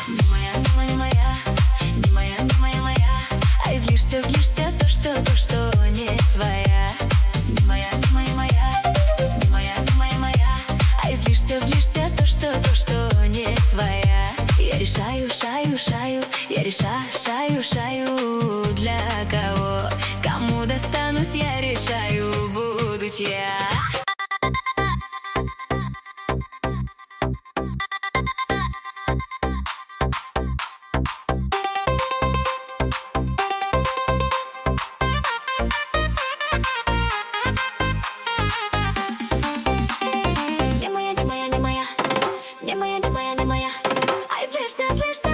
Не моя, не моя, моя, не моя, не моя, моя. Ай, злишься, злишься, то, что не твоя. Не моя, не моя, моя, не моя, не моя, моя. Ай, злишься, злишься, то, что не твоя. Я решаю, шаю, я решаю, для кого, кому достанусь, я решаю, буду чья. Не моя, не моя, не моя, не моя, не моя, не моя. Ай, злишься, злишься.